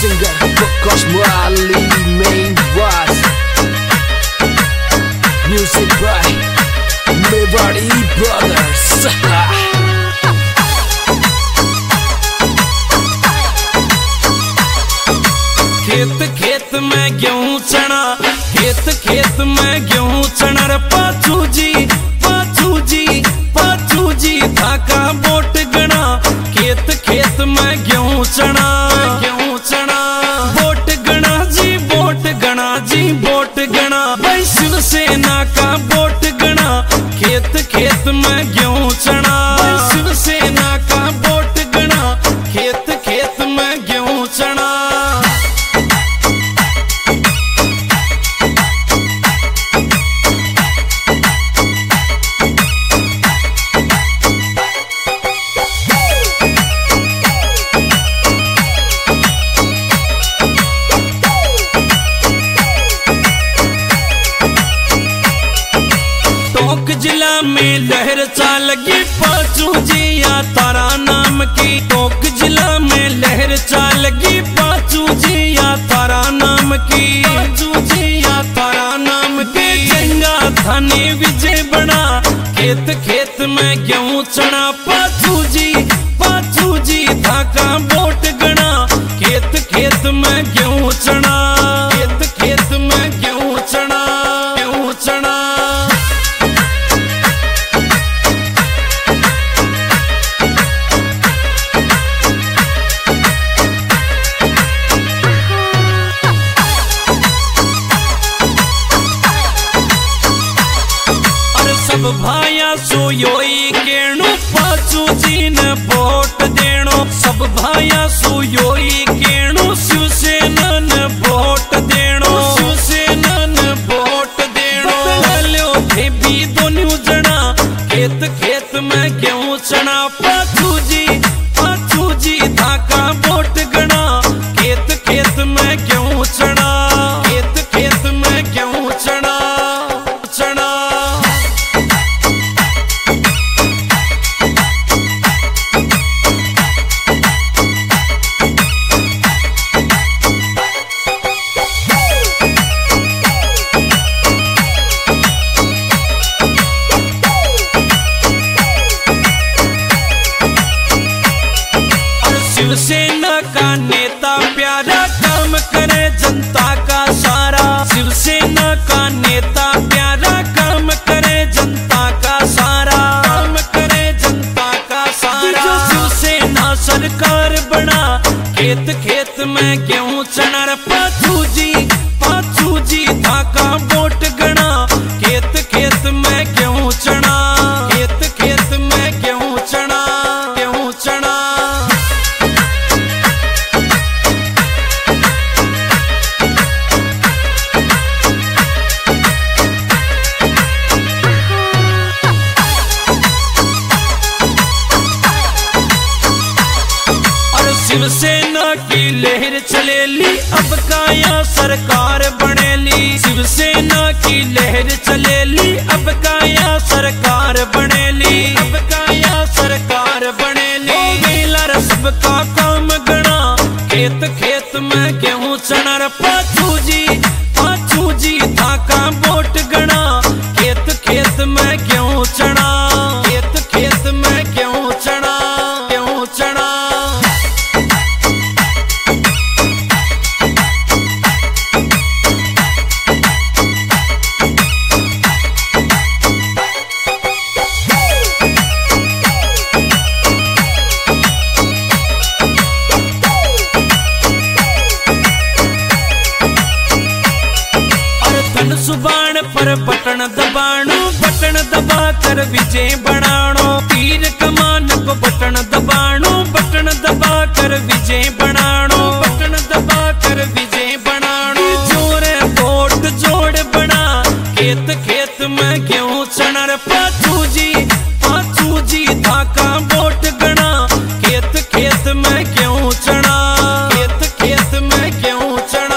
Singer Pekos Muali main bass. Music by Mewari Brothers. खेत खेत में गेहूं चना, खेत खेत में गेहूं चना रे पाछू जी धाका बोट गना। खेत खेत में गेहूं चना बोट गना जी बोट गना भाई शिवसेना का बोट गना। खेत खेत में गेहूं चना शिवसेना का बोट गना। खेत खेत में गेहूं चना। जिला में लहर चालगी पाचू जी या तारा नाम की। टोक जिला में लहर चालगी पाचू जी या तारा नाम की। जंगा थाने विजय बना। खेत खेत में गेहूं चना पाचू जी धाका बोट गना। खेत खेत में गेहूं चना। खेत खेत में गेहूं चना। सब भाया सुयोई केणु पाचू जी ने वोट देणो। सब भाया सुयोई केणु शिवसेना ने वोट देणो। लो थे भी दोनों जना। खेत खेत में गेहूं चना पाचू जी धाका वोट गना। खेत खेत में गेहूं चना। खेत खेत में गेहूं चना। शिवसेना का नेता प्यारा काम करे जनता का सारा। शिवसेना का नेता प्यारा काम करे जनता का सारा। शिवसेना सरकार बना। खेत खेत में गेहूं चना रे पाचू जी धाका बोट गना। खेत खेत में गेहूं चना। खेत खेत में गेहूं चना। शिवसेना की लहर चलेली अब काया सरकार बनेली। शिवसेना की लहर चलेली अब काया सरकार बनेली। मेला रसब का काम गना। खेत खेत में गेहूं चना रे पाचू जी धाका बोट गना। खेत खेत में गेहूं चना। खेत खेत में गेहूं चना। सुबान पर बटन दबा कर विजय बनाणो। तीर कमान को बटन दबा कर विजय बनाणो। जोरे वोट जोड़ बना। खेत खेत में गेहूं चना रे पाचू जी धाका वोट गना। खेत खेत में गेहूं चना। खेत खेत में गेहूं चना।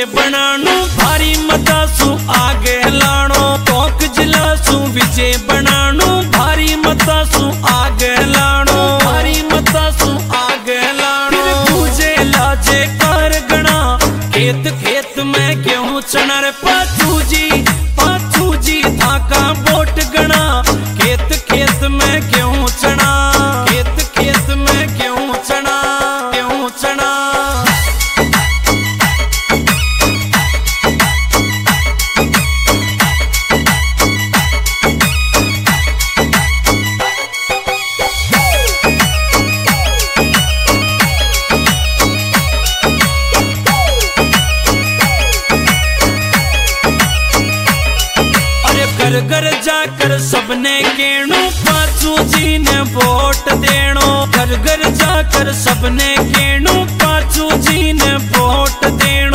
विजय बनाणो भारी मता सु आगे लाणो टोक जिला सु विजय बनाणो भारी मता सु आगे लाणो भारी मता सु आगे लाणो तुझे लाजे कर गणा खेत खेत में गेहूं चना रे पाछू जी धाका बोट गणा खेत खेत में गेहूं चना खेत खेत में गेहूं चना गेहूं चना घर घर जाकर सबने केणो पाछू जी ने वोट देणो घर घर जाकर सबने केणो पाछू जी ने वोट देणो।